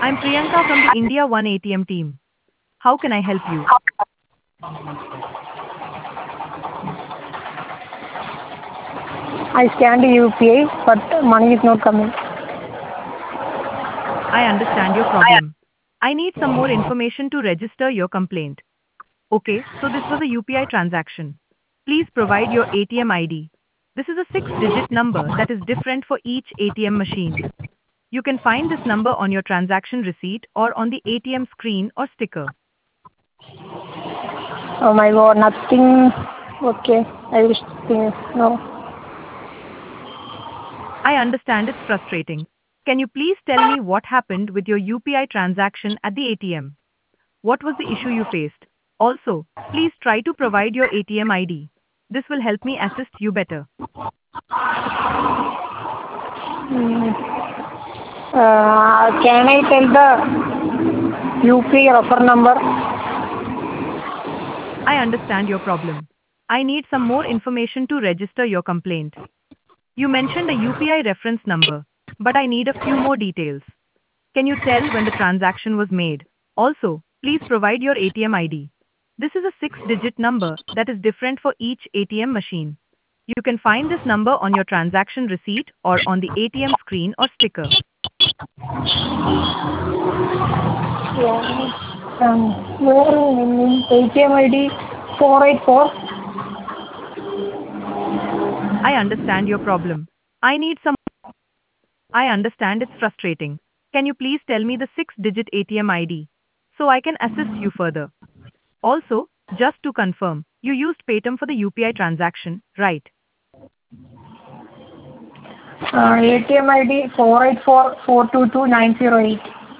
I'm Priyanka from the India One ATM team. How can I help you? I scanned the UPI, but money is not coming. I understand your problem. I need some more information to register your complaint. Okay, so this was a UPI transaction. Please provide your ATM ID. This is a six-digit number that is different for each ATM machine. You can find this number on your transaction receipt or on the ATM screen or sticker. Oh my god, nothing. Okay, I wish no. I understand it's frustrating. Can you please tell me what happened with your UPI transaction at the ATM? What was the issue you faced? Also, please try to provide your ATM ID. This will help me assist you better. Can I tell the UPI refer number? I understand your problem. I need some more information to register your complaint. You mentioned a UPI reference number, but I need a few more details. Can you tell when the transaction was made? Also, please provide your ATM ID. This is a six-digit number that is different for each ATM machine. You can find this number on your transaction receipt or on the ATM screen or sticker. Yeah. Where in ATM ID 484? I understand your problem. I need some. I understand it's frustrating. Can you please tell me the six-digit ATM ID so I can assist you further? Also, just to confirm, you used Paytm for the UPI transaction, right? ATM ID 484422908.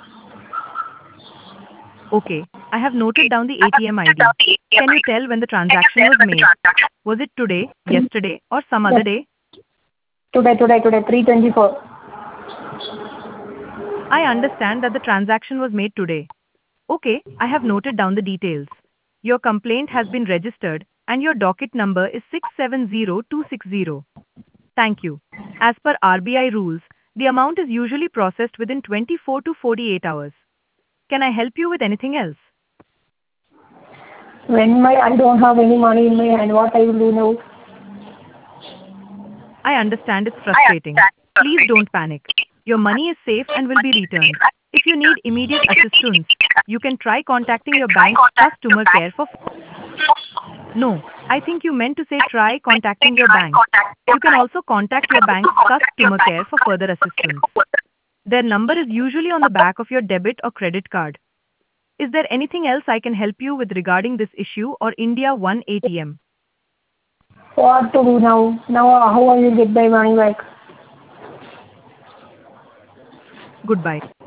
Okay, I have noted down the ATM ID. Can you tell when the transaction was made? Was it today, yesterday, or some Yes, other day? today, 324. I understand that the transaction was made today. Okay, I have noted down the details. Your complaint has been registered and your docket number is 670260. Thank you. As per RBI rules, the amount is usually processed within 24 to 48 hours. Can I help you with anything else? When I don't have any money in my hand, what I will do now? I understand it's frustrating. Please don't panic. Your money is safe and will be returned. If you need immediate assistance, you can try contacting your bank's customer care for. No, I think you meant to say try contacting your bank. You can also contact your bank's customer care for further assistance. Their number is usually on the back of your debit or credit card. Is there anything else I can help you with regarding this issue or India One ATM? What to do now? Now how I will get my money back? Goodbye.